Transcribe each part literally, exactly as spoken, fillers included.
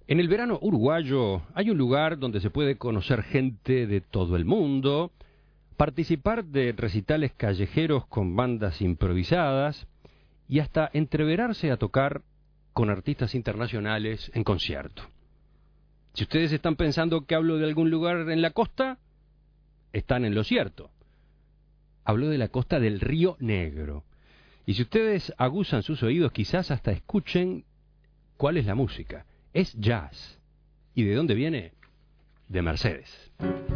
En el verano uruguayo hay un lugar donde se puede conocer gente de todo el mundo, participar de recitales callejeros con bandas improvisadas y hasta entreverarse a tocar con artistas internacionales en concierto. Si ustedes están pensando que hablo de algún lugar en la costa, están en lo cierto. Hablo de la costa del Río Negro. Y si ustedes aguzan sus oídos, quizás hasta escuchen cuál es la música. Es jazz. ¿Y de dónde viene? De Mercedes.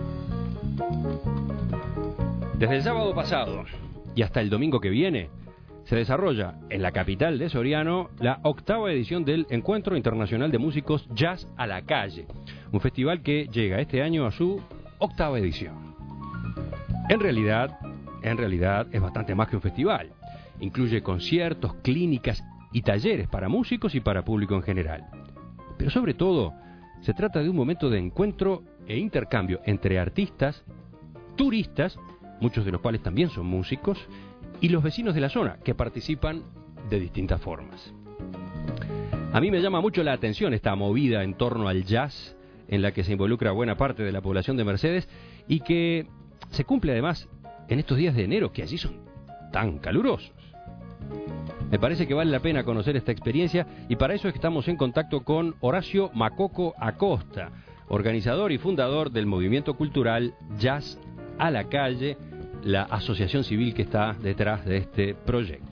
Desde el sábado pasado y hasta el domingo que viene, se desarrolla en la capital de Soriano la octava edición del Encuentro Internacional de Músicos Jazz a la Calle, un festival que llega este año a su octava edición. En realidad, en realidad es bastante más que un festival. Incluye conciertos, clínicas y talleres para músicos y para público en general. Pero sobre todo, se trata de un momento de encuentro e intercambio entre artistas, turistas, muchos de los cuales también son músicos, y los vecinos de la zona, que participan de distintas formas. A mí me llama mucho la atención esta movida en torno al jazz, en la que se involucra buena parte de la población de Mercedes, y que se cumple además en estos días de enero, que allí son tan calurosos. Me parece que vale la pena conocer esta experiencia, y para eso estamos en contacto con Horacio Macoco Acosta, organizador y fundador del movimiento cultural Jazz a la Calle, la asociación civil que está detrás de este proyecto.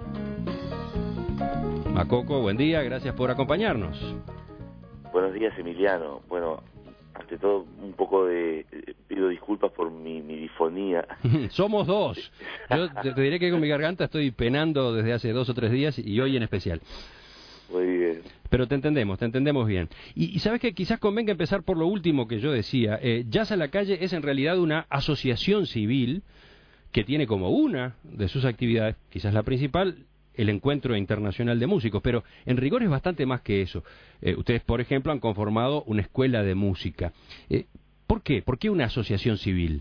Macoco, buen día, gracias por acompañarnos. Buenos días, Emiliano. Bueno, ante todo, un poco de... pido disculpas por mi, mi difonía. Somos dos. Yo te, te diré que con mi garganta estoy penando desde hace dos o tres días y hoy en especial. Muy bien. Pero te entendemos, te entendemos bien. Y, y sabes que quizás convenga empezar por lo último que yo decía. Eh, Jazz a la Calle es en realidad una asociación civil que tiene como una de sus actividades, quizás la principal, el Encuentro Internacional de Músicos, pero en rigor es bastante más que eso. Eh, ustedes, por ejemplo, han conformado una escuela de música. Eh, ¿Por qué? ¿Por qué una asociación civil?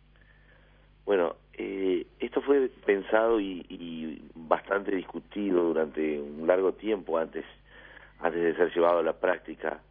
Bueno, eh, esto fue pensado y, y bastante discutido durante un largo tiempo antes, antes de ser llevado a la práctica.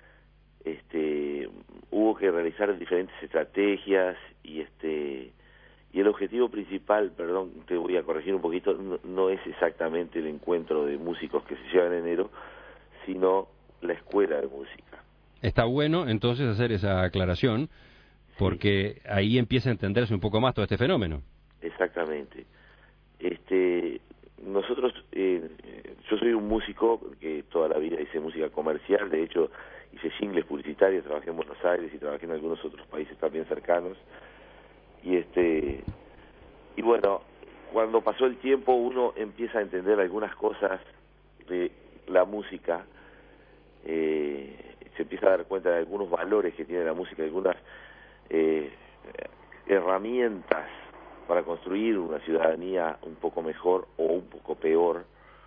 Este, hubo que realizar diferentes estrategias y este y el objetivo principal, perdón, te voy a corregir un poquito, no, no es exactamente el encuentro de músicos que se lleva en enero, sino la escuela de música. Está bueno entonces hacer esa aclaración, porque sí, ahí empieza a entenderse un poco más todo este fenómeno. Exactamente. Este, nosotros, eh, yo soy un músico que toda la vida hice música comercial, de hecho hice jingles publicitarios, trabajé en Buenos Aires y trabajé en algunos otros países también cercanos. Y este y bueno, cuando pasó el tiempo uno empieza a entender algunas cosas de la música, eh, se empieza a dar cuenta de algunos valores que tiene la música, algunas eh, herramientas para construir una ciudadanía un poco mejor o un poco peor,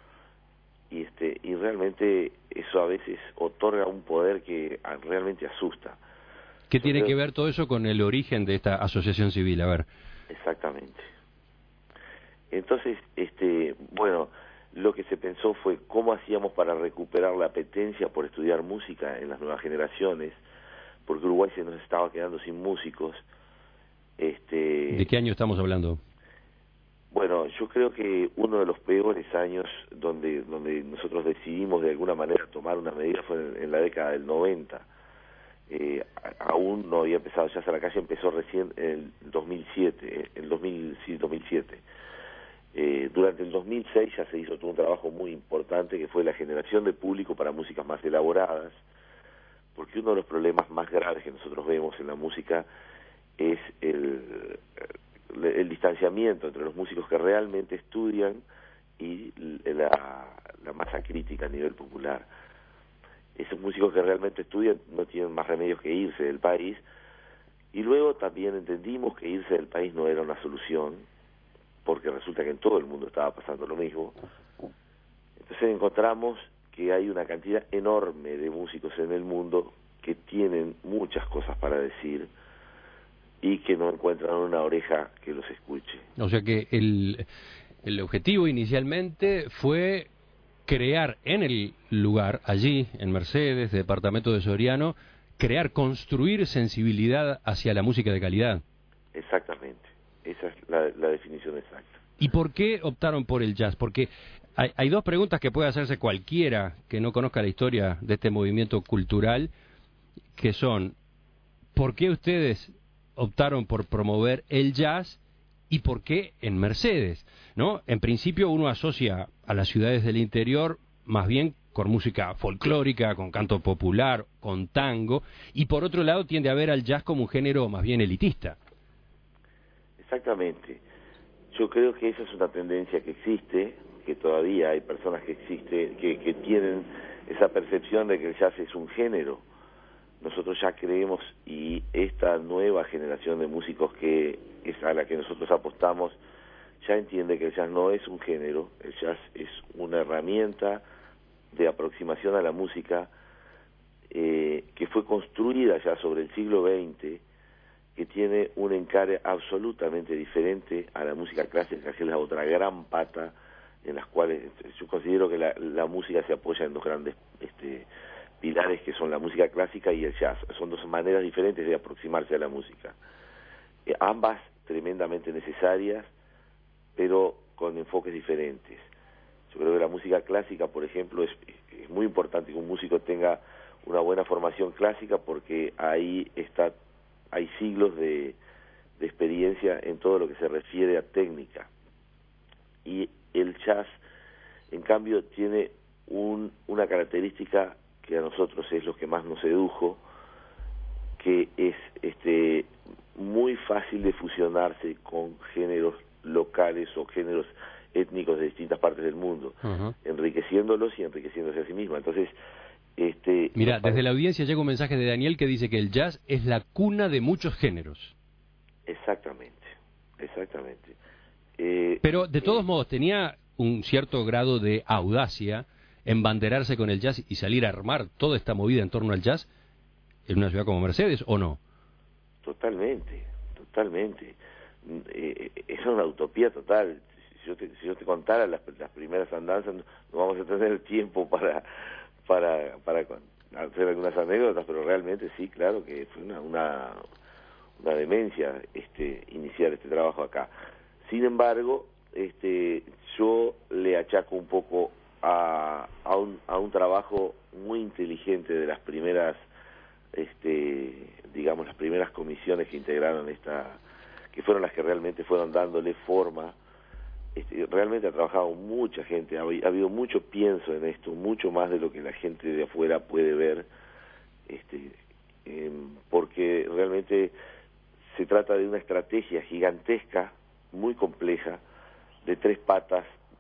y este y realmente eso a veces otorga un poder que realmente asusta. ¿Qué tiene que ver todo eso con el origen de esta asociación civil? A ver. Exactamente. Entonces, este, bueno, lo que se pensó fue cómo hacíamos para recuperar la apetencia por estudiar música en las nuevas generaciones, porque Uruguay se nos estaba quedando sin músicos. Este, ¿De qué año estamos hablando? Bueno, yo creo que uno de los peores años donde donde nosotros decidimos de alguna manera tomar una medida fue en, en la década del noventa. Eh, aún no había empezado Jazz a la Calle, empezó recién en el dos mil siete, el dos mil, sí, dos mil siete. Eh, durante el dos mil seis ya se hizo todo un trabajo muy importante que fue la generación de público para músicas más elaboradas, porque uno de los problemas más graves que nosotros vemos en la música es el, el, el distanciamiento entre los músicos que realmente estudian y la, la masa crítica a nivel popular. Esos músicos que realmente estudian no tienen más remedios que irse del país, y luego también entendimos que irse del país no era una solución, porque resulta que en todo el mundo estaba pasando lo mismo. Entonces encontramos que hay una cantidad enorme de músicos en el mundo que tienen muchas cosas para decir y que no encuentran una oreja que los escuche. O sea que el, el objetivo inicialmente fue crear en el lugar, allí, en Mercedes, departamento de Soriano, crear, construir sensibilidad hacia la música de calidad. Exactamente, esa es la, la definición exacta. ¿Y por qué optaron por el jazz? Porque hay, hay dos preguntas que puede hacerse cualquiera que no conozca la historia de este movimiento cultural, que son, ¿por qué ustedes optaron por promover el jazz y por qué en Mercedes? ¿No? En principio uno asocia a las ciudades del interior más bien con música folclórica, con canto popular, con tango, y por otro lado tiende a ver al jazz como un género más bien elitista. Exactamente. Yo creo que esa es una tendencia que existe, que todavía hay personas que existen, que, que tienen esa percepción de que el jazz es un género. Nosotros ya creemos, y esta nueva generación de músicos que es a la que nosotros apostamos, ya entiende que el jazz no es un género, el jazz es una herramienta de aproximación a la música eh, que fue construida ya sobre el siglo veinte, que tiene un encare absolutamente diferente a la música clásica, que es la otra gran pata en las cuales yo considero que la, la música se apoya en dos grandes este, pilares, que son la música clásica y el jazz. Son dos maneras diferentes de aproximarse a la música. Eh, ambas tremendamente necesarias, pero con enfoques diferentes. Yo creo que la música clásica, por ejemplo, es, es muy importante que un músico tenga una buena formación clásica, porque ahí está, hay siglos de, de experiencia en todo lo que se refiere a técnica. Y el jazz, en cambio, tiene un, una característica que a nosotros es lo que más nos sedujo, que es este muy fácil de fusionarse con géneros locales o géneros étnicos de distintas partes del mundo, uh-huh. enriqueciéndolos y enriqueciéndose a sí mismo. Entonces, este... Mira, desde la audiencia llega un mensaje de Daniel que dice que el jazz es la cuna de muchos géneros. Exactamente, exactamente. Eh, Pero, de todos eh, modos, tenía un cierto grado de audacia embanderarse con el jazz y salir a armar toda esta movida en torno al jazz en una ciudad como Mercedes, ¿o no? Totalmente, totalmente. Eh, es una utopía total. Si yo te, si yo te contara las, las primeras andanzas, no, no vamos a tener tiempo para, para, para hacer algunas anécdotas, pero realmente sí, claro que fue una, una, una demencia este, iniciar este trabajo acá. Sin embargo, este, yo le achaco un poco a, a, un, a un trabajo muy inteligente de las primeras, este, digamos, las primeras comisiones que integraron esta, que fueron las que realmente fueron dándole forma. Este, realmente ha trabajado mucha gente, ha, ha habido mucho pienso en esto, mucho más de lo que la gente de afuera puede ver, este, eh, porque realmente se trata de una estrategia gigantesca, muy compleja, de tres patas,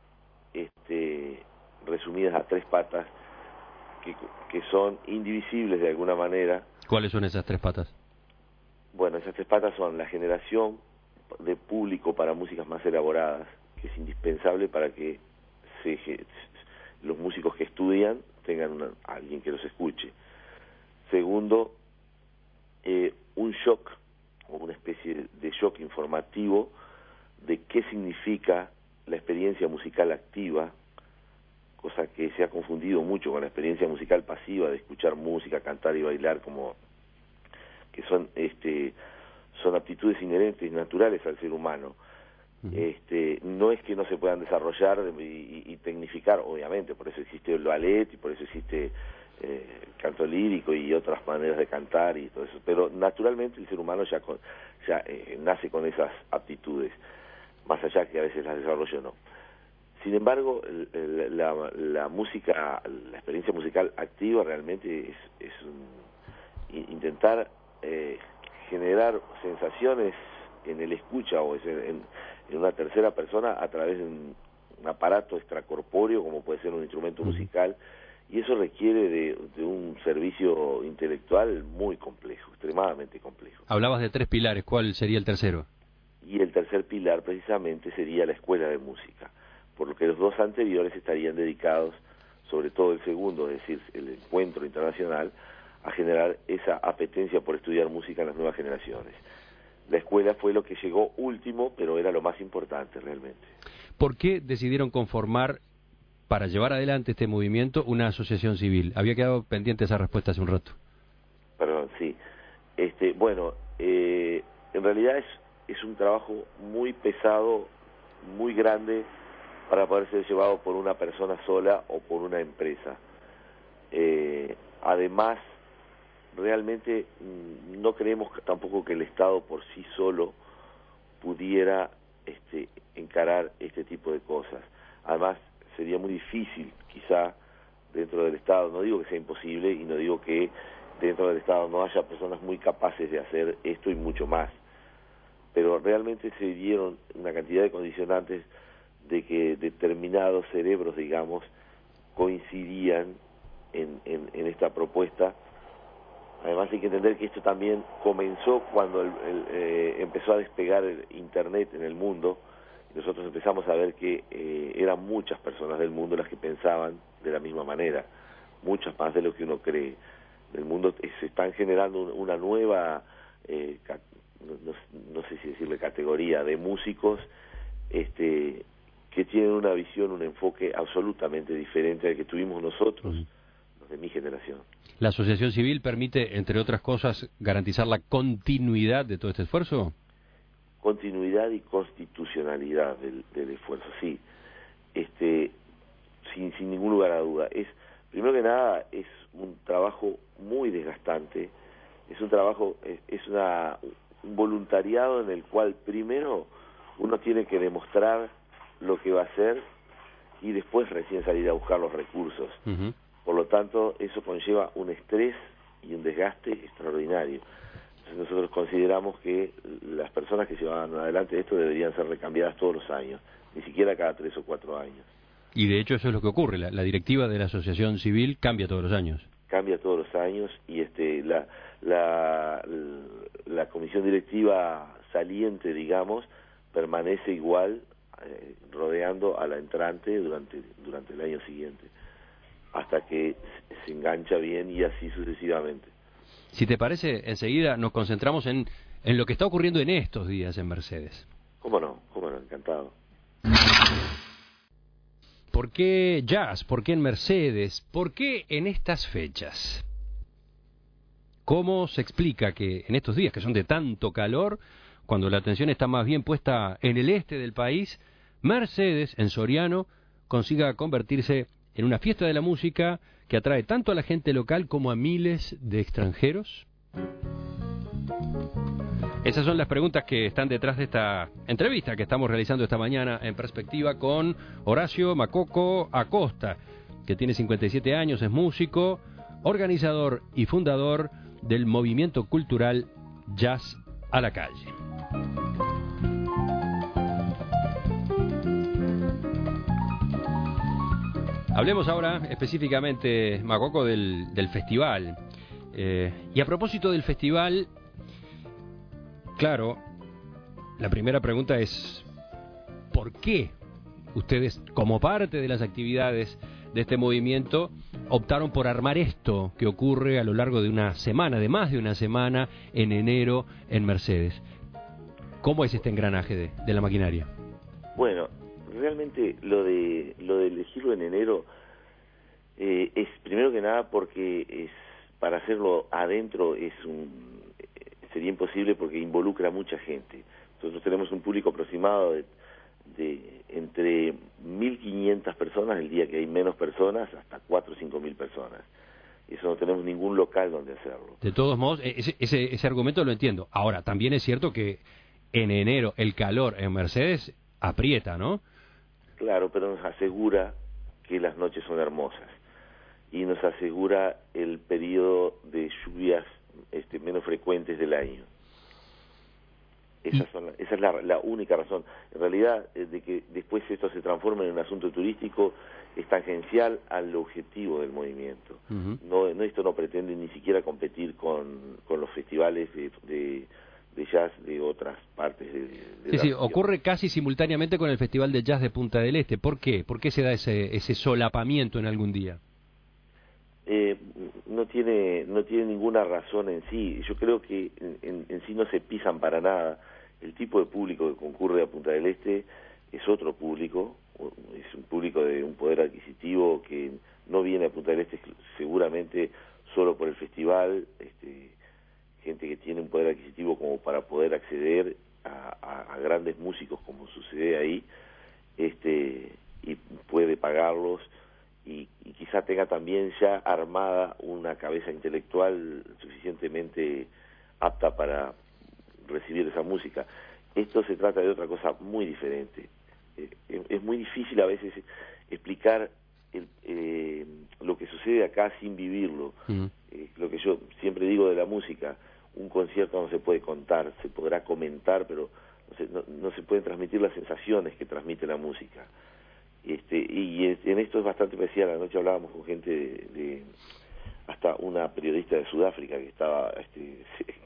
este, resumidas a tres patas, que, que son indivisibles de alguna manera. ¿Cuáles son esas tres patas? Bueno, esas tres patas son la generación de público para músicas más elaboradas, que es indispensable para que se, los músicos que estudian tengan una, alguien que los escuche. Segundo, eh, un shock, o una especie de shock informativo de qué significa la experiencia musical activa, cosa que se ha confundido mucho con la experiencia musical pasiva de escuchar música, cantar y bailar, como que son este son aptitudes inherentes y naturales al ser humano. Uh-huh. Este, no es que no se puedan desarrollar y, y, y tecnificar, obviamente, por eso existe el ballet y por eso existe eh, el canto lírico y otras maneras de cantar y todo eso, pero naturalmente el ser humano ya, con, ya eh, nace con esas aptitudes, más allá que a veces las desarrolla o no. Sin embargo, el, el, la, la música, la experiencia musical activa realmente es, es un, intentar eh, generar sensaciones en el escucha o en, en una tercera persona a través de un, un aparato extracorpóreo, como puede ser un instrumento musical, y eso requiere de, de un servicio intelectual muy complejo, extremadamente complejo. Hablabas de tres pilares, ¿cuál sería el tercero? Y el tercer pilar precisamente sería la escuela de música, por lo que los dos anteriores estarían dedicados, sobre todo el segundo, es decir, el encuentro internacional, a generar esa apetencia por estudiar música en las nuevas generaciones. La escuela fue lo que llegó último, pero era lo más importante realmente. ¿Por qué decidieron conformar para llevar adelante este movimiento una asociación civil? Había quedado pendiente esa respuesta hace un rato. Perdón, sí. Este, bueno, eh, en realidad es, es un trabajo muy pesado, muy grande, para poder ser llevado por una persona sola o por una empresa. Eh, además, realmente mmm, no creemos que, tampoco que el Estado por sí solo pudiera este, encarar este tipo de cosas. Además, sería muy difícil, quizá, dentro del Estado, no digo que sea imposible y no digo que dentro del Estado no haya personas muy capaces de hacer esto y mucho más, pero realmente se dieron una cantidad de condicionantes de que determinados cerebros, digamos, coincidían en, en, en esta propuesta. Además hay que entender que esto también comenzó cuando el, el, eh, empezó a despegar el Internet en el mundo. Nosotros empezamos a ver que eh, eran muchas personas del mundo las que pensaban de la misma manera, muchas más de lo que uno cree. Del mundo se están generando una nueva, eh, no, no, no sé si decirle categoría, de músicos este, que tienen una visión, un enfoque absolutamente diferente al que tuvimos nosotros, uh-huh. los de mi generación. ¿La asociación civil permite, entre otras cosas, garantizar la continuidad de todo este esfuerzo? Continuidad y constitucionalidad del, del esfuerzo, sí. Este, sin, sin ningún lugar a duda. Es, primero que nada, es un trabajo muy desgastante, es un trabajo, es, es una, un voluntariado en el cual primero uno tiene que demostrar lo que va a hacer y después recién salir a buscar los recursos. Uh-huh. Por lo tanto, eso conlleva un estrés y un desgaste extraordinario. Entonces nosotros consideramos que las personas que llevan adelante esto deberían ser recambiadas todos los años, ni siquiera cada tres o cuatro años. Y de hecho eso es lo que ocurre, la, la directiva de la asociación civil cambia todos los años. Cambia todos los años y este la la, la comisión directiva saliente, digamos, permanece igual, eh, rodeando a la entrante durante durante el año siguiente, hasta que se engancha bien y así sucesivamente. Si te parece, enseguida nos concentramos en, en lo que está ocurriendo en estos días en Mercedes. ¿Cómo no? ¿Cómo no? Encantado. ¿Por qué jazz? ¿Por qué en Mercedes? ¿Por qué en estas fechas? ¿Cómo se explica que en estos días que son de tanto calor, cuando la atención está más bien puesta en el este del país, Mercedes, en Soriano, consiga convertirse en una fiesta de la música que atrae tanto a la gente local como a miles de extranjeros? Esas son las preguntas que están detrás de esta entrevista que estamos realizando esta mañana en Perspectiva con Horacio Macoco Acosta, que tiene cincuenta y siete años, es músico, organizador y fundador del movimiento cultural Jazz a la Calle. Hablemos ahora específicamente, Macoco, del, del festival. Eh, y a propósito del festival, claro, la primera pregunta es, ¿por qué ustedes, como parte de las actividades de este movimiento, optaron por armar esto que ocurre a lo largo de una semana, de más de una semana, en enero en Mercedes? ¿Cómo es este engranaje de, de la maquinaria? Bueno, realmente lo de lo de elegirlo en enero eh, es primero que nada porque es para hacerlo adentro es un sería imposible porque involucra a mucha gente. Nosotros tenemos un público aproximado de, de entre mil quinientas personas el día que hay menos personas, hasta cuatro o cinco mil personas. Eso no tenemos ningún local donde hacerlo. De todos modos, ese, ese, ese argumento lo entiendo. Ahora, también es cierto que en enero el calor en Mercedes aprieta, ¿no? Claro, pero nos asegura que las noches son hermosas y nos asegura el periodo de lluvias este, menos frecuentes del año. Esas son la, esa es la, la única razón. En realidad, eh, de que después esto se transforme en un asunto turístico es tangencial al objetivo del movimiento. Uh-huh. No, no, esto no pretende ni siquiera competir con, con los festivales de, de de jazz de otras partes de, de sí, sí, ocurre casi simultáneamente con el Festival de Jazz de Punta del Este. ¿Por qué? ¿Por qué se da ese ese solapamiento en algún día? Eh, no tiene no tiene ninguna razón en sí. Yo creo que en, en, en sí no se pisan para nada. El tipo de público que concurre a Punta del Este es otro público, es un público de un poder adquisitivo que no viene a Punta del Este seguramente solo por el festival, este, gente que tiene un poder adquisitivo como para poder acceder a, a, a grandes músicos como sucede ahí, este, y puede pagarlos y, y quizá tenga también ya armada una cabeza intelectual suficientemente apta para recibir esa música. Esto se trata de otra cosa muy diferente. Eh, es muy difícil a veces explicar el, eh, lo que sucede acá sin vivirlo. Uh-huh. Eh, lo que yo siempre digo de la música, un concierto no se puede contar, se podrá comentar, pero no se, no, no se pueden transmitir las sensaciones que transmite la música. Este, y en esto es bastante especial. Anoche hablábamos con gente de, de hasta una periodista de Sudáfrica que estaba este,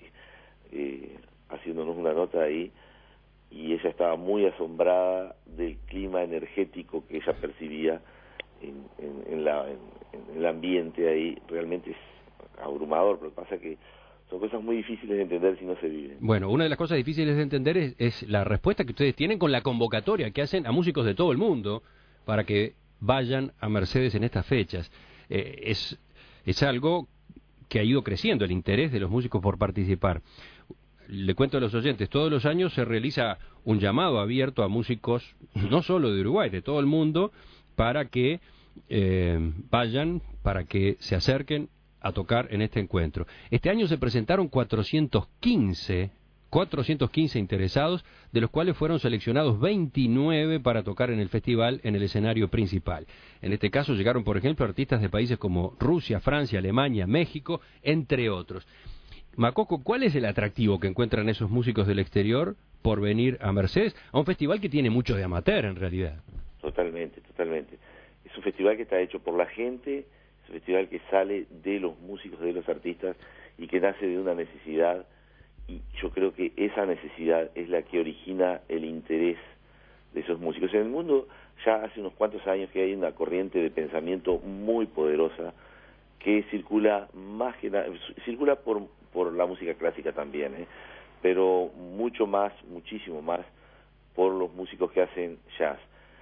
eh, haciéndonos una nota ahí, y ella estaba muy asombrada del clima energético que ella percibía en, en, en, la, en, en el ambiente ahí. Realmente es abrumador, pero pasa que son cosas muy difíciles de entender si no se viven. Bueno, una de las cosas difíciles de entender es, es la respuesta que ustedes tienen con la convocatoria que hacen a músicos de todo el mundo para que vayan a Mercedes en estas fechas. Eh, es, es algo que ha ido creciendo, el interés de los músicos por participar. Le cuento a los oyentes, todos los años se realiza un llamado abierto a músicos, no solo de Uruguay, de todo el mundo, para que eh, vayan, para que se acerquen a tocar en este encuentro. Este año se presentaron cuatrocientos quince interesados, de los cuales fueron seleccionados veintinueve para tocar en el festival en el escenario principal. En este caso llegaron, por ejemplo, artistas de países como Rusia, Francia, Alemania, México, entre otros. Macoco, ¿cuál es el atractivo que encuentran esos músicos del exterior por venir a Mercedes, a un festival que tiene mucho de amateur en realidad? Totalmente, totalmente. Es un festival que está hecho por la gente, es un festival que sale de los músicos, de los artistas, y que nace de una necesidad, y yo creo que esa necesidad es la que origina el interés de esos músicos. En el mundo ya hace unos cuantos años que hay una corriente de pensamiento muy poderosa que circula más que nada, circula por, por la música clásica también, ¿eh? pero mucho más, muchísimo más por los músicos que hacen jazz,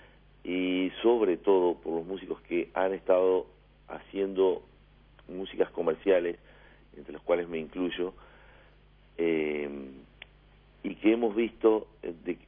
y sobre todo por los músicos que han estado haciendo músicas comerciales, entre los cuales me incluyo, eh, y que hemos visto de,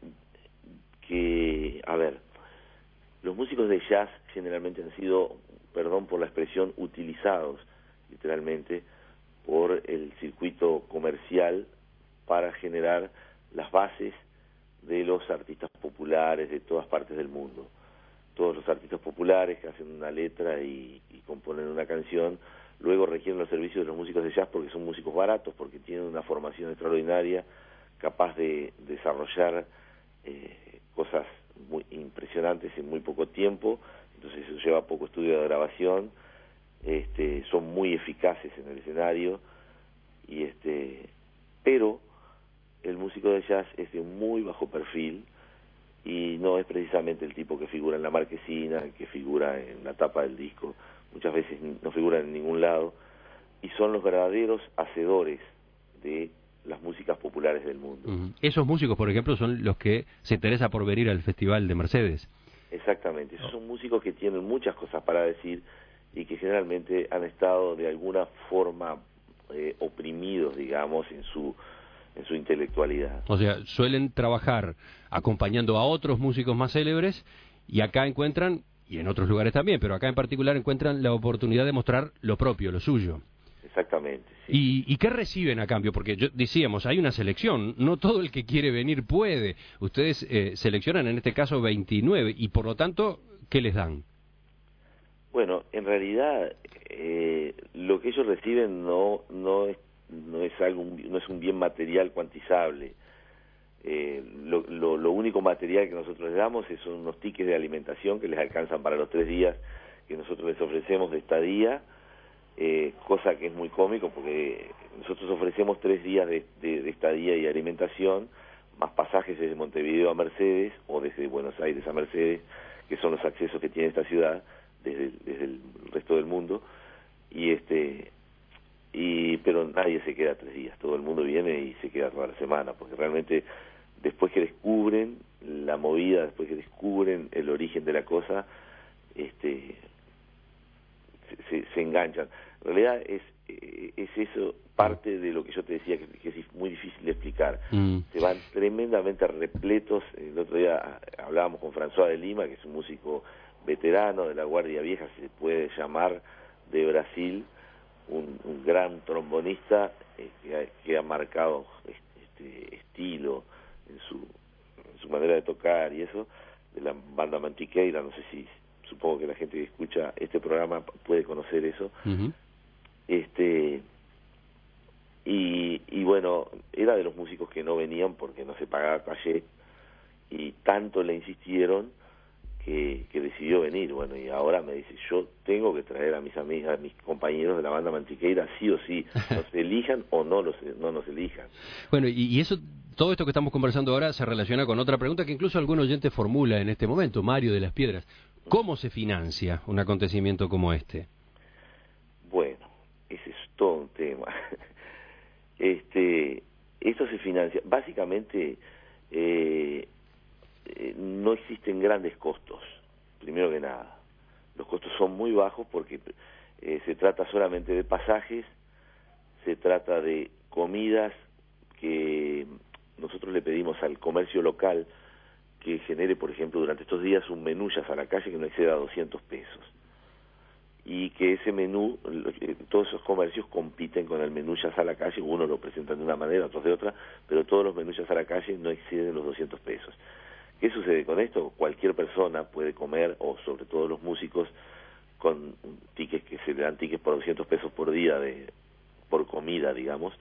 que, a ver, los músicos de jazz generalmente han sido, perdón por la expresión, utilizados literalmente por el circuito comercial para generar las bases de los artistas populares de todas partes del mundo. Todos los artistas populares que hacen una letra y, y componen una canción, luego requieren los servicios de los músicos de jazz porque son músicos baratos, porque tienen una formación extraordinaria, capaz de desarrollar eh, cosas muy impresionantes en muy poco tiempo. Entonces eso lleva poco estudio de grabación, este, son muy eficaces en el escenario, y este, pero el músico de jazz es de muy bajo perfil y no es precisamente el tipo que figura en la marquesina, que figura en la tapa del disco, muchas veces no figura en ningún lado, y son los verdaderos hacedores de las músicas populares del mundo. Uh-huh. Esos músicos, por ejemplo, son los que se interesan por venir al Festival de Mercedes. Exactamente, esos son músicos que tienen muchas cosas para decir y que generalmente han estado de alguna forma eh, oprimidos, digamos, en su en su intelectualidad. O sea, suelen trabajar acompañando a otros músicos más célebres, y acá encuentran, y en otros lugares también, pero acá en particular encuentran la oportunidad de mostrar lo propio, lo suyo. Exactamente. Sí. ¿Y, ¿Y qué reciben a cambio? Porque yo, decíamos, hay una selección, no todo el que quiere venir puede. Ustedes eh, seleccionan en este caso veintinueve, y por lo tanto, ¿qué les dan? Bueno, en realidad eh, lo que ellos reciben no no es no es algo no es un bien material cuantizable. Eh, lo, lo, lo único material que nosotros les damos es unos tickets de alimentación que les alcanzan para los tres días que nosotros les ofrecemos de estadía, eh, cosa que es muy cómico porque nosotros ofrecemos tres días de, de, de estadía y alimentación, más pasajes desde Montevideo a Mercedes o desde Buenos Aires a Mercedes, que son los accesos que tiene esta ciudad desde, desde el resto del mundo, y este y pero nadie se queda tres días, todo el mundo viene y se queda toda la semana, porque realmente después que descubren la movida, después que descubren el origen de la cosa, este, se, se, se enganchan. En realidad es, es eso parte de lo que yo te decía, que, que es muy difícil de explicar. Mm. Se van tremendamente repletos. El otro día hablábamos con François de Lima, que es un músico veterano de la Guardia Vieja, se puede llamar, de Brasil, un, un gran trombonista eh, que, ha, que ha marcado este estilo en su, en su manera de tocar y eso, de la banda Mantiqueira. No sé si, supongo que la gente que escucha este programa puede conocer eso. Uh-huh. Este y, y bueno, era de los músicos que no venían porque no se pagaba calle, y tanto le insistieron que, que decidió venir. Bueno, y ahora me dice, yo tengo que traer a mis amigas, a mis compañeros de la banda Mantiqueira, sí o sí, nos elijan o no, los, no nos elijan. Bueno, y, y eso, todo esto que estamos conversando ahora se relaciona con otra pregunta que incluso algún oyente formula en este momento, Mario de las Piedras. ¿Cómo se financia un acontecimiento como este? Bueno, ese es todo un tema. Este, esto se financia, básicamente, eh, eh, no existen grandes costos, primero que nada. Los costos son muy bajos porque eh, se trata solamente de pasajes, se trata de comidas que nosotros le pedimos al comercio local que genere, por ejemplo, durante estos días un menú ya a la calle que no exceda doscientos pesos. Y que ese menú, todos esos comercios compiten con el menú ya a la calle, uno lo presenta de una manera, otros de otra, pero todos los menús ya a la calle no exceden los doscientos pesos. ¿Qué sucede con esto? Cualquier persona puede comer, o sobre todo los músicos, con tickets que se le dan tickets por doscientos pesos por día, de por comida, digamos,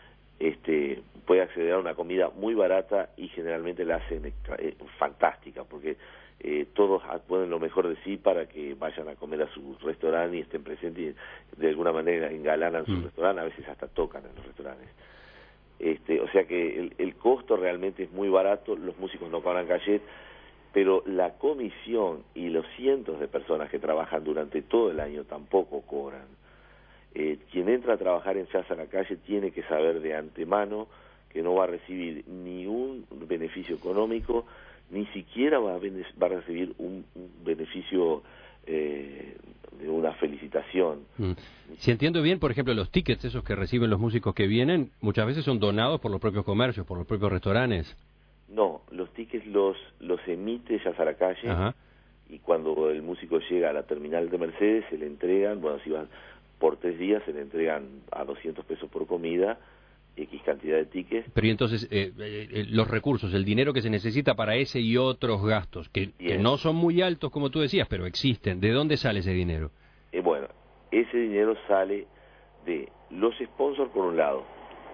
este puede acceder a una comida muy barata y generalmente la hacen eh, fantástica, porque Eh, todos ponen lo mejor de sí para que vayan a comer a su restaurante y estén presentes y de alguna manera engalanan su mm. restaurante, a veces hasta tocan en los restaurantes. Este, o sea que el, el costo realmente es muy barato, los músicos no cobran cachet, pero la comisión y los cientos de personas que trabajan durante todo el año tampoco cobran. Eh, quien entra a trabajar en Jazz a la Calle tiene que saber de antemano que no va a recibir ni un beneficio económico, ni siquiera va a, va a recibir un, un beneficio eh, de una felicitación. Mm. Si entiendo bien, por ejemplo, los tickets esos que reciben los músicos que vienen, muchas veces son donados por los propios comercios, por los propios restaurantes. No, los tickets los los emite Jazz a la Calle. Ajá. Y cuando el músico llega a la terminal de Mercedes se le entregan, bueno, si van por tres días se le entregan a doscientos pesos por comida, X cantidad de tickets. Pero y entonces eh, eh, los recursos, el dinero que se necesita para ese y otros gastos, que, que no son muy altos como tú decías, pero existen, ¿de dónde sale ese dinero? Eh, bueno, ese dinero sale de los sponsors por un lado,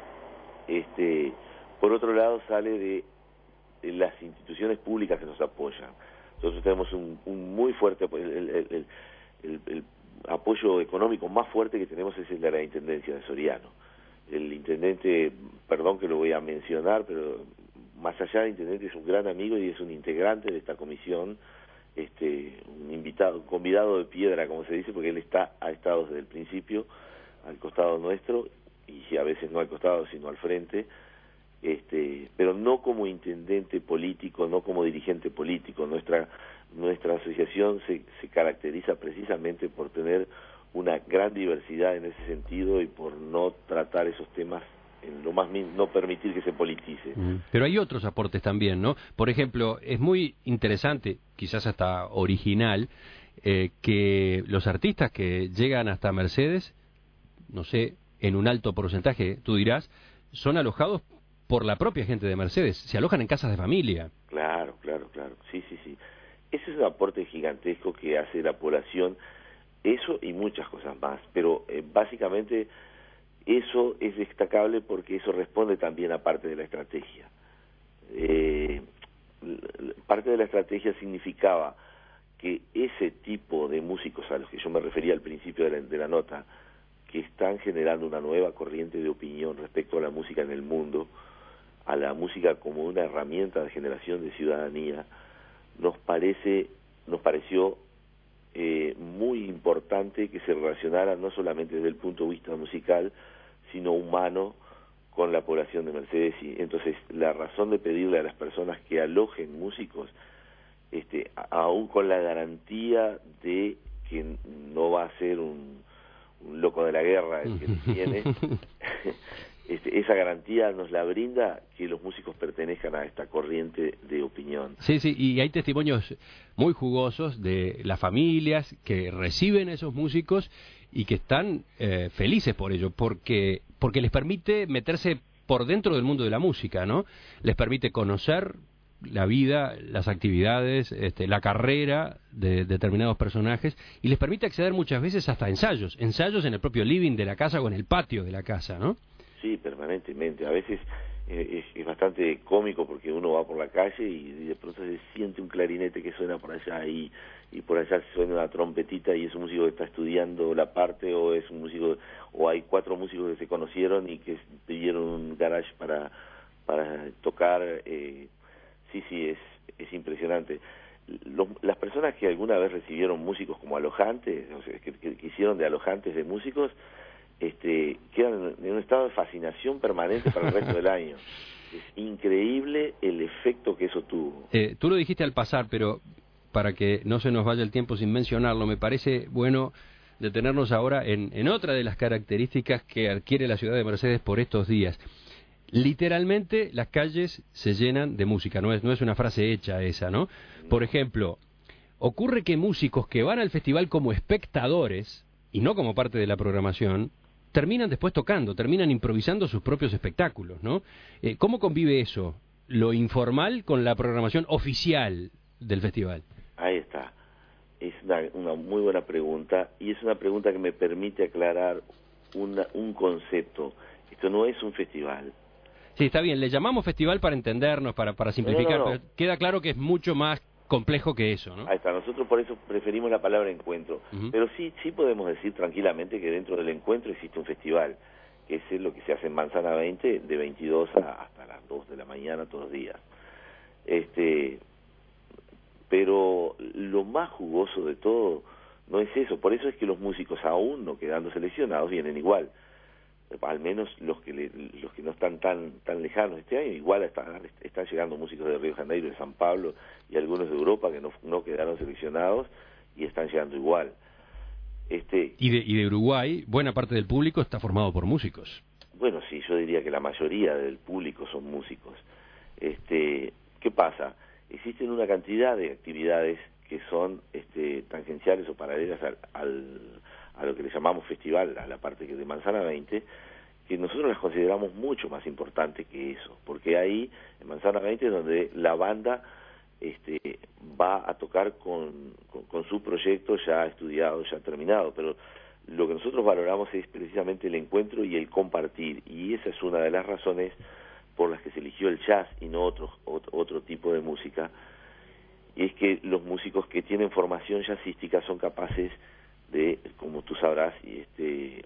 este, por otro lado sale de, de las instituciones públicas que nos apoyan. Nosotros tenemos un, un muy fuerte, el, el, el, el, el apoyo económico más fuerte que tenemos es el de la Intendencia de Soriano. El intendente, perdón que lo voy a mencionar, pero más allá del intendente es un gran amigo y es un integrante de esta comisión, este, un invitado, un convidado de piedra, como se dice, porque él está ha estado desde el principio al costado nuestro, y a veces no al costado sino al frente, este, pero no como intendente político, no como dirigente político. Nuestra nuestra asociación se, se caracteriza precisamente por tener una gran diversidad en ese sentido y por no tratar esos temas en lo más no permitir que se politice. Mm. Pero hay otros aportes también, ¿no? Por ejemplo, es muy interesante, quizás hasta original, eh, que los artistas que llegan hasta Mercedes, no sé, en un alto porcentaje, tú dirás, son alojados por la propia gente de Mercedes, se alojan en casas de familia. Claro, claro, claro, sí, sí, sí. Ese es un aporte gigantesco que hace la población. Eso y muchas cosas más, pero eh, básicamente eso es destacable porque eso responde también a parte de la estrategia. Eh, parte de la estrategia significaba que ese tipo de músicos a los que yo me refería al principio de la, de la nota, que están generando una nueva corriente de opinión respecto a la música en el mundo, a la música como una herramienta de generación de ciudadanía, nos parece, nos pareció Eh, muy importante que se relacionara no solamente desde el punto de vista musical, sino humano, con la población de Mercedes, y entonces la razón de pedirle a las personas que alojen músicos, este, aún con la garantía de que no va a ser un, un loco de la guerra el que tiene, este, esa garantía nos la brinda que los músicos pertenezcan a esta corriente de opinión. Sí, sí, y hay testimonios muy jugosos de las familias que reciben esos músicos y que están eh, felices por ello, porque porque les permite meterse por dentro del mundo de la música, ¿no? Les permite conocer la vida, las actividades, este, la carrera de determinados personajes, y les permite acceder muchas veces hasta ensayos, ensayos en el propio living de la casa o en el patio de la casa, ¿no? Sí, permanentemente. A veces eh, es, es bastante cómico porque uno va por la calle y, y de pronto se siente un clarinete que suena por allá y, y por allá suena una trompetita y es un músico que está estudiando la parte, o es un músico, o hay cuatro músicos que se conocieron y que pidieron un garage para para tocar. Eh, sí, sí, es es impresionante. Los, las personas que alguna vez recibieron músicos como alojantes, o sea, que, que, que hicieron de alojantes de músicos, este, quedan en un estado de fascinación permanente para el resto del año. Es increíble el efecto que eso tuvo. Eh, tú lo dijiste al pasar, pero para que no se nos vaya el tiempo sin mencionarlo, me parece bueno detenernos ahora en, en otra de las características que adquiere la ciudad de Mercedes por estos días. Literalmente las calles se llenan de música, no es, no es una frase hecha esa, ¿no? Por ejemplo, ocurre que músicos que van al festival como espectadores y no como parte de la programación, terminan después tocando, terminan improvisando sus propios espectáculos, ¿no? Eh, ¿Cómo convive eso, lo informal con la programación oficial del festival? Ahí está. Es una, una muy buena pregunta, y es una pregunta que me permite aclarar una, un concepto. Esto no es un festival. Sí, está bien, le llamamos festival para entendernos, para, para simplificar, no, no, no. Pero queda claro que es mucho más complejo que eso, ¿no? Ahí está, nosotros por eso preferimos la palabra encuentro, uh-huh. Pero sí, sí podemos decir tranquilamente que dentro del encuentro existe un festival, que es lo que se hace en Manzana veinte, de veintidós a, hasta las dos de la mañana todos los días. Este, pero lo más jugoso de todo no es eso, por eso es que los músicos, aún no quedando seleccionados, vienen igual. Al menos los que le, los que no están tan tan lejanos este año, igual están, están llegando músicos de Río de Janeiro, de San Pablo y algunos de Europa que no, no quedaron seleccionados y están llegando igual. Este y de, y de Uruguay, buena parte del público está formado por músicos. Bueno, sí, yo diría que la mayoría del público son músicos. Este, ¿qué pasa? Existen una cantidad de actividades que son este, tangenciales o paralelas al, al a lo que le llamamos festival, a la parte que de Manzana veinte, que nosotros las consideramos mucho más importantes que eso, porque ahí, en Manzana veinte, es donde la banda este, va a tocar con, con, con su proyecto ya estudiado, ya terminado, pero lo que nosotros valoramos es precisamente el encuentro y el compartir, y esa es una de las razones por las que se eligió el jazz y no otro, otro, otro tipo de música, y es que los músicos que tienen formación jazzística son capaces de, como tú sabrás, y este,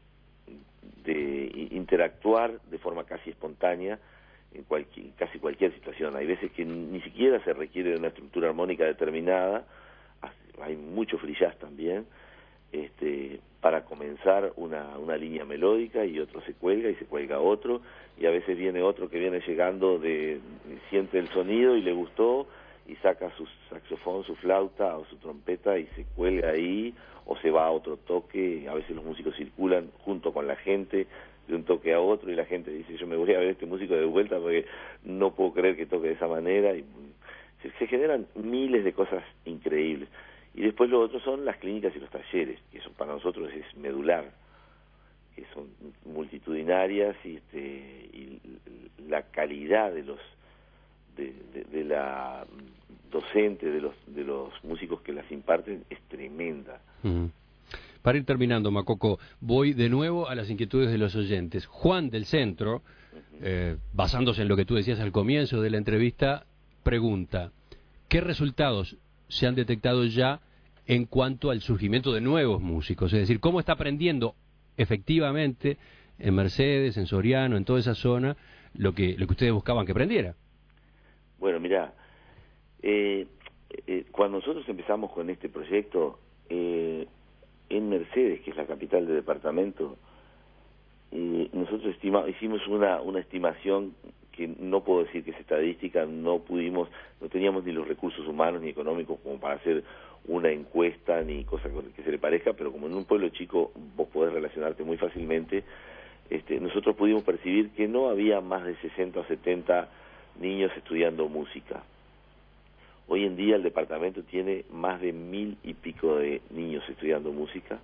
de interactuar de forma casi espontánea en cualquier, casi cualquier situación. Hay veces que ni siquiera se requiere de una estructura armónica determinada, hay mucho free jazz también, este, para comenzar una, una línea melódica, y otro se cuelga y se cuelga otro, y a veces viene otro que viene llegando, de siente el sonido y le gustó, y saca su saxofón, su flauta o su trompeta y se cuelga ahí, o se va a otro toque. A veces los músicos circulan junto con la gente de un toque a otro, y la gente dice, yo me voy a ver a este músico de vuelta porque no puedo creer que toque de esa manera, y se, se generan miles de cosas increíbles. Y después lo otro son las clínicas y los talleres, que eso para nosotros es medular, que son multitudinarias, y, este, y la calidad de los De, de, de la docente, de los de los músicos que las imparten, es tremenda. Uh-huh. Para ir terminando, Macoco, voy de nuevo a las inquietudes de los oyentes. Juan del Centro, uh-huh. eh, basándose en lo que tú decías al comienzo de la entrevista, pregunta, ¿qué resultados se han detectado ya en cuanto al surgimiento de nuevos músicos? Es decir, ¿cómo está aprendiendo efectivamente en Mercedes, en Soriano, en toda esa zona, lo que, lo que ustedes buscaban que aprendiera? Bueno, mirá, eh, eh, cuando nosotros empezamos con este proyecto, eh, en Mercedes, que es la capital del departamento, eh, nosotros estima, hicimos una, una estimación que no puedo decir que es estadística, no pudimos, no teníamos ni los recursos humanos ni económicos como para hacer una encuesta ni cosa que se le parezca, pero como en un pueblo chico vos podés relacionarte muy fácilmente, este, nosotros pudimos percibir que no había más de sesenta o setenta niños estudiando música. Hoy en día el departamento tiene más de mil y pico de niños estudiando música.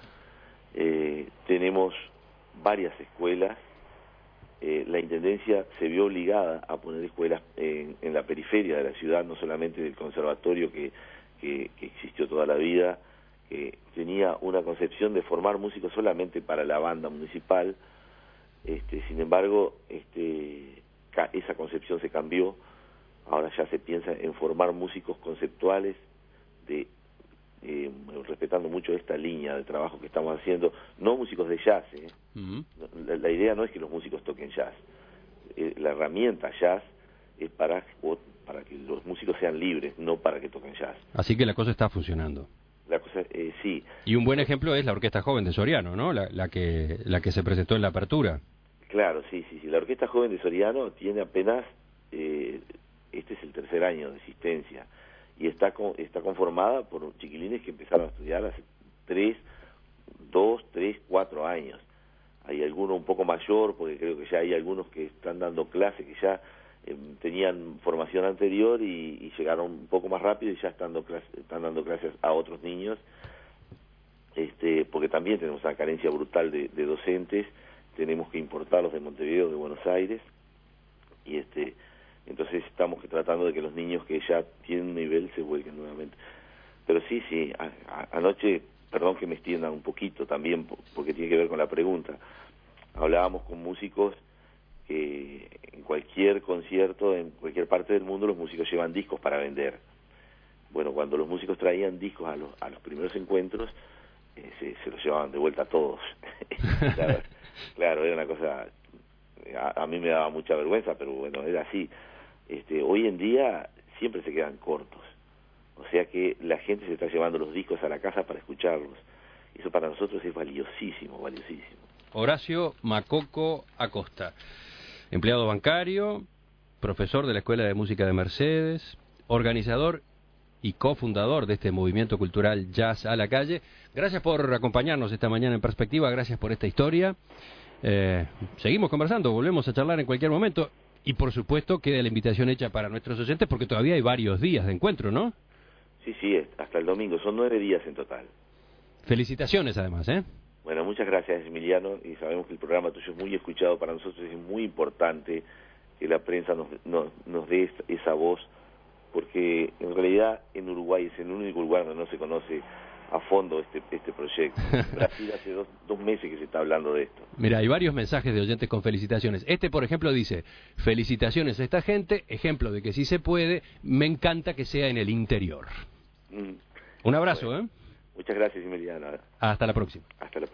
Eh, tenemos varias escuelas. Eh, la Intendencia se vio obligada a poner escuelas en, en la periferia de la ciudad, no solamente del conservatorio que, que, que existió toda la vida, que tenía una concepción de formar músicos solamente para la banda municipal. Este, sin embargo, este, esa concepción se cambió. Ahora ya se piensa en formar músicos conceptuales, de eh, respetando mucho esta línea de trabajo que estamos haciendo, no músicos de jazz. ¿eh? Uh-huh. la, la idea no es que los músicos toquen jazz. Eh, la herramienta jazz es para, o, para que los músicos sean libres, no para que toquen jazz. Así que la cosa está funcionando. La cosa, eh, sí. Y un buen ejemplo es la Orquesta Joven de Soriano, ¿no? La, la que la que se presentó en la apertura. Claro, sí, sí, sí. La Orquesta Joven de Soriano tiene apenas, eh, este es el tercer año de existencia, y está con, está conformada por chiquilines que empezaron a estudiar hace tres, dos, tres, cuatro años. Hay alguno un poco mayor, porque creo que ya hay algunos que están dando clases, que ya eh, tenían formación anterior y, y llegaron un poco más rápido y ya están dando clases, están dando clases a otros niños, este, porque también tenemos una carencia brutal de, de docentes. Tenemos que importarlos de Montevideo, de Buenos Aires, y este entonces estamos tratando de que los niños que ya tienen un nivel se vuelquen nuevamente. Pero sí, sí, a, a, anoche, perdón que me extienda un poquito también, porque tiene que ver con la pregunta, hablábamos con músicos que en cualquier concierto, en cualquier parte del mundo, los músicos llevan discos para vender. Bueno, cuando los músicos traían discos a los, a los primeros encuentros, eh, se, se los llevaban de vuelta a todos. claro, claro, era una cosa, a, a mí me daba mucha vergüenza, pero bueno, era así. Este, hoy en día siempre se quedan cortos, o sea que la gente se está llevando los discos a la casa para escucharlos. Eso para nosotros es valiosísimo, valiosísimo. Horacio Macoco Acosta, empleado bancario, profesor de la Escuela de Música de Mercedes, organizador y cofundador de este movimiento cultural Jazz a la Calle. Gracias por acompañarnos esta mañana en Perspectiva, gracias por esta historia. Eh, seguimos conversando, volvemos a charlar en cualquier momento. Y por supuesto queda la invitación hecha para nuestros oyentes porque todavía hay varios días de encuentro, ¿no? Sí, sí, hasta el domingo, son nueve días en total. Felicitaciones además, ¿eh? Bueno, muchas gracias, Emiliano, y sabemos que el programa tuyo es muy escuchado. Para nosotros es muy importante que la prensa nos, nos, nos dé esa voz, porque en realidad en Uruguay es el único lugar donde no se conoce a fondo este este proyecto. Brasil hace dos, dos meses que se está hablando de esto. Mira, hay varios mensajes de oyentes con felicitaciones. Este, por ejemplo, dice: felicitaciones a esta gente, ejemplo de que sí se puede, me encanta que sea en el interior. Mm. Un abrazo, bueno, ¿eh? Muchas gracias, Emiliano. Hasta la próxima. Hasta la próxima.